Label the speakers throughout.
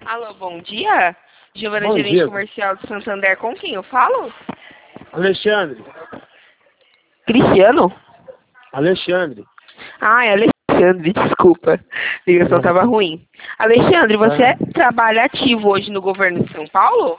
Speaker 1: Alô, bom dia. Giovana,
Speaker 2: Bom
Speaker 1: gerente
Speaker 2: dia.
Speaker 1: comercial do Santander, com quem eu falo?
Speaker 2: Alexandre.
Speaker 1: Cristiano?
Speaker 2: Alexandre.
Speaker 1: Ah, é Alexandre, desculpa. A ligação estava ruim. Alexandre, você trabalha ativo hoje no governo de São Paulo?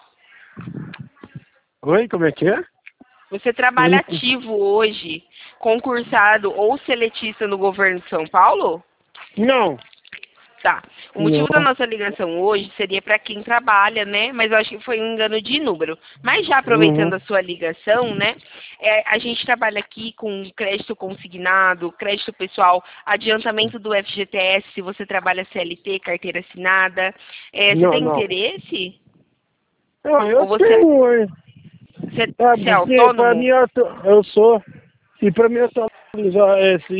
Speaker 2: Oi, como é que é?
Speaker 1: Você trabalha ativo hoje, concursado ou seletista no governo de São Paulo?
Speaker 2: Não.
Speaker 1: Tá. O
Speaker 2: Não.
Speaker 1: motivo da nossa ligação hoje seria para quem trabalha, né? Mas eu acho que foi um engano de número. Mas já aproveitando a sua ligação, né? A gente trabalha aqui com crédito consignado, crédito pessoal, adiantamento do FGTS, se você trabalha CLT, carteira assinada. Você tem
Speaker 2: Não.
Speaker 1: interesse?
Speaker 2: Não, eu
Speaker 1: Ou você,
Speaker 2: tenho, hein?
Speaker 1: você,
Speaker 2: Sabe,
Speaker 1: você é
Speaker 2: porque pra mim
Speaker 1: autônomo?
Speaker 2: eu sou. E pra mim atualizar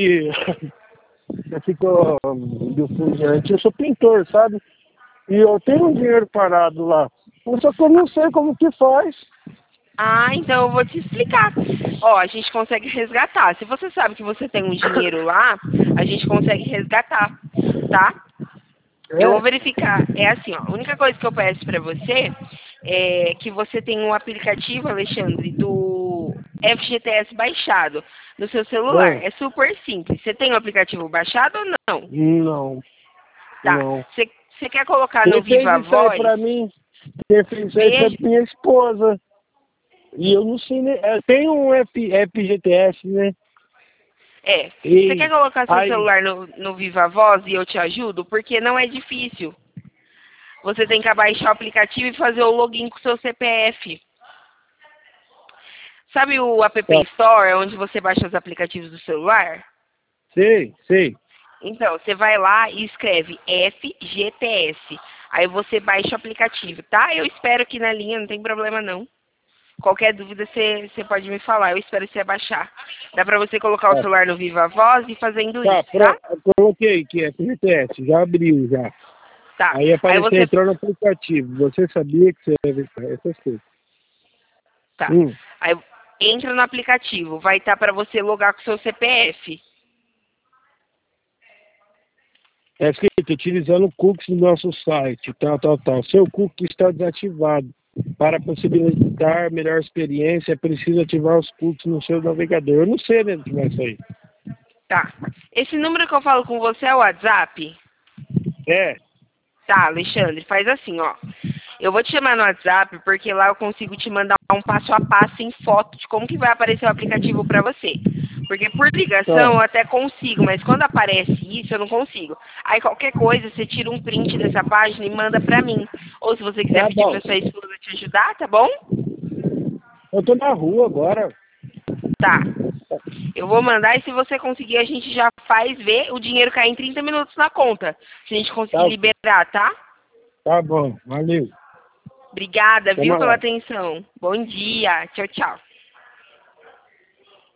Speaker 2: esse do fundante, eu sou pintor, sabe? E eu tenho um dinheiro parado lá. Só que eu não sei como que faz.
Speaker 1: Ah, então eu vou te explicar. Ó, a gente consegue resgatar. Se você sabe que você tem um dinheiro lá, a gente consegue resgatar, tá? Eu vou
Speaker 2: É?
Speaker 1: verificar. É assim, ó. A única coisa que eu peço pra você é que você tenha um aplicativo, Alexandre, do FGTS baixado no seu celular.
Speaker 2: É.
Speaker 1: É super simples. Você tem o aplicativo baixado ou não?
Speaker 2: Não.
Speaker 1: Tá.
Speaker 2: Não.
Speaker 1: Você quer colocar no
Speaker 2: Quem fez
Speaker 1: Viva
Speaker 2: isso aí
Speaker 1: Voz?
Speaker 2: pra mim? Quem fez isso aí foi
Speaker 1: Veja.
Speaker 2: minha esposa. E eu não sei, né? Tem um FGTS, né?
Speaker 1: Você quer
Speaker 2: E
Speaker 1: colocar seu
Speaker 2: aí,
Speaker 1: celular no Viva Voz e eu te ajudo? Porque não é difícil. Você tem que baixar o aplicativo e fazer o login com o seu CPF. Sabe o App
Speaker 2: tá,
Speaker 1: Store, onde você baixa os aplicativos do celular?
Speaker 2: sei.
Speaker 1: Então, você vai lá e escreve FGTS. Aí você baixa o aplicativo, tá? Eu espero aqui na linha, não tem problema não. Qualquer dúvida você pode me falar, eu espero você baixar. Dá pra você colocar o
Speaker 2: Tá,
Speaker 1: celular no Viva Voz e fazendo
Speaker 2: tá,
Speaker 1: isso, tá?
Speaker 2: coloquei que é FGTS, já abriu já.
Speaker 1: Tá.
Speaker 2: Aí
Speaker 1: Aí
Speaker 2: apareceu,
Speaker 1: você.
Speaker 2: entrou no aplicativo. Você sabia que você deve estar, essas coisas.
Speaker 1: Tá. Aí entra no aplicativo, vai estar pra você logar com o seu CPF.
Speaker 2: É escrito, utilizando o cookies do nosso site, tal. Seu cookie está desativado. Para possibilitar melhor experiência, é preciso ativar os cookies no seu navegador. Eu não sei, né, que vai sair.
Speaker 1: Tá. Esse número que eu falo com você é o WhatsApp?
Speaker 2: É,
Speaker 1: Tá, Alexandre, faz assim, ó. Eu vou te chamar no WhatsApp porque lá eu consigo te mandar um passo a passo em foto de como que vai aparecer o aplicativo pra você. Porque por ligação
Speaker 2: tá.
Speaker 1: eu até consigo, mas quando aparece isso eu não consigo. Aí qualquer coisa você tira um print dessa página e manda pra mim. Ou se você quiser
Speaker 2: Tá
Speaker 1: pedir
Speaker 2: bom.
Speaker 1: pra sua esposa te ajudar, tá bom?
Speaker 2: Eu tô na rua agora.
Speaker 1: Tá. Eu vou mandar e se você conseguir a gente já faz ver o dinheiro cair em 30 minutos na conta. Se a gente conseguir
Speaker 2: Tá,
Speaker 1: liberar, tá?
Speaker 2: tá bom, valeu.
Speaker 1: Obrigada, viu,
Speaker 2: Toma
Speaker 1: pela
Speaker 2: lá.
Speaker 1: atenção. Bom dia. Tchau, tchau.